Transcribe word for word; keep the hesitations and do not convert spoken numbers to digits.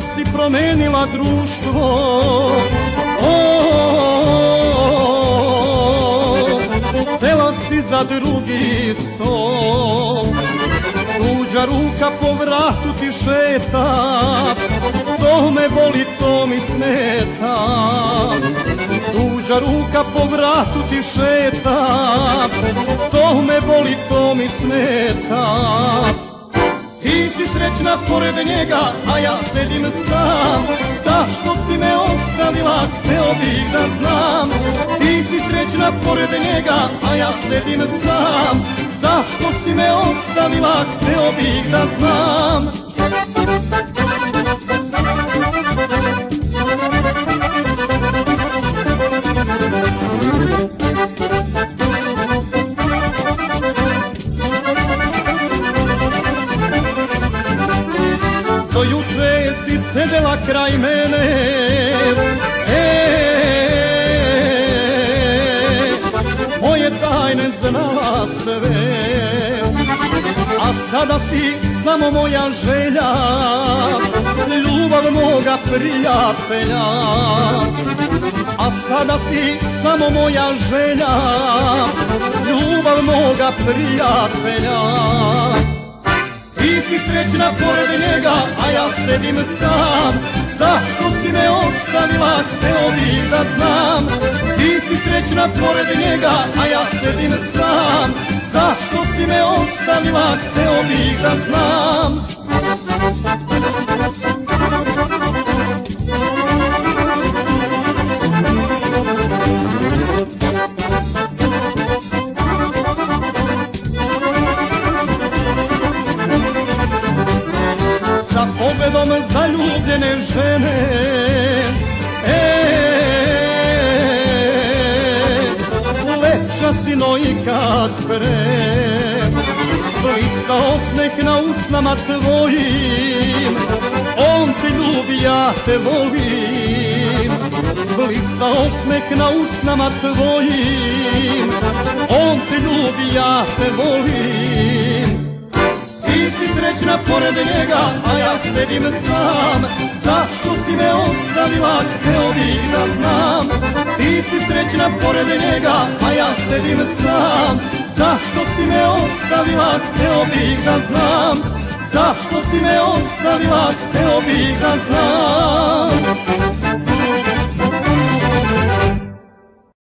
si promenila društvo. O, sela si za drugi sto. Tuđa ruka po vratu ti šeta, to me boli, to mi smeta. Tuđa ruka po vratu ti šeta, to me boli, to mi smeta. Ti si srećna pored njega, a ja sedim sam. Zašto si me ostavila, hteo bih da znam. Ti si srećna pored njega, a ja sedim sam. Zašto si me ostavila, hteo bih da znam. Do juče si sedela kraj mene, e, moje tajne znala sve. A sada si samo moja želja, ljubav moga prijatelja. A sada si samo moja želja, ljubav moga prijatelja. Ti si srećna pored njega, a ja sedim sam. Zašto si me ostavila, hteo bih da znam. Ti si srećna pored njega, a ja sedim sam. Zašto si me ostavila, hteo bih da znam. Sa pogledom zaljubljene žene, e, lepša si no i kad pre. Blista osmeh na usnama tvojim, on te ljubi, ja te volim. Blista osmeh na usnama tvojim, on te ljubi, ja te volim. Ti si srećna pored njega, a ja sedim sam. Zašto si me ostavila, hteo bih da znam. Ti si srećna pored njega, a ja sedim sam. Zašto si me ostavila, hteo bih da znam. Zašto si me ostavila, hteo bih da znam.